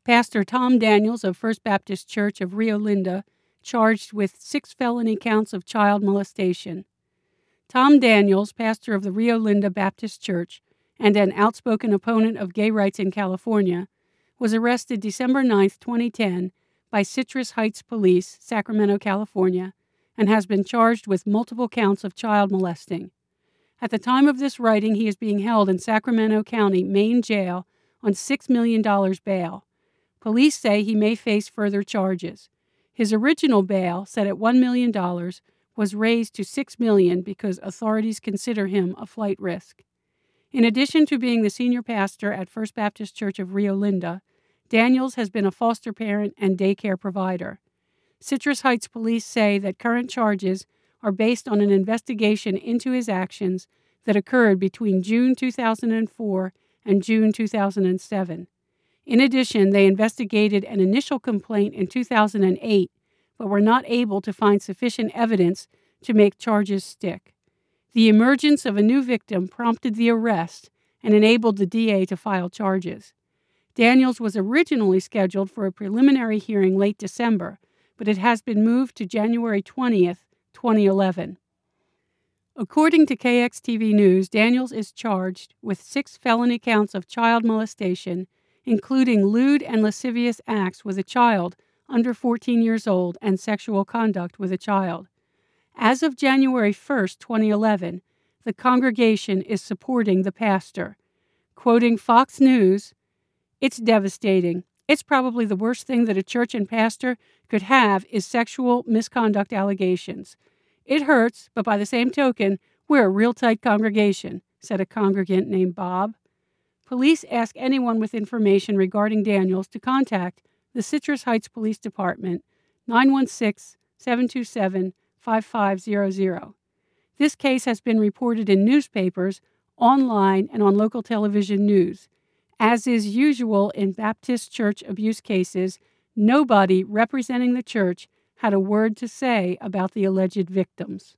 Pastor Tom Daniels of First Baptist Church of Rio Linda charged with 6 felony counts of child molestation. Tom Daniels, pastor of the Rio Linda Baptist Church and an outspoken opponent of gay rights in California, was arrested December 9, 2010, by Citrus Heights Police, Sacramento, California, and has been charged with multiple counts of child molesting. At the time of this writing, he is being held in Sacramento County, Maine Jail on $6 million bail. Police say he may face further charges. His original bail, set at $1 million, was raised to $6 million because authorities consider him a flight risk. In addition to being the senior pastor at First Baptist Church of Rio Linda, Daniels has been a foster parent and daycare provider. Citrus Heights Police say that current charges are based on an investigation into his actions that occurred between June 2004 and June 2007. In addition, they investigated an initial complaint in 2008, but were not able to find sufficient evidence to make charges stick. The emergence of a new victim prompted the arrest and enabled the DA to file charges. Daniels was originally scheduled for a preliminary hearing late December, but it has been moved to January 20th, 2011. According to KXTV News, Daniels is charged with 6 felony counts of child molestation, including lewd and lascivious acts with a child under 14 years old and sexual conduct with a child. As of January 1, 2011, the congregation is supporting the pastor. Quoting Fox News, "It's devastating. It's probably the worst thing that a church and pastor could have is sexual misconduct allegations. It hurts, but by the same token, we're a real tight congregation," said a congregant named Bob. Police ask anyone with information regarding Daniels to contact the Citrus Heights Police Department, 916-727-5500. This case has been reported in newspapers, online, and on local television news. As is usual in Baptist church abuse cases, nobody representing the church had a word to say about the alleged victims.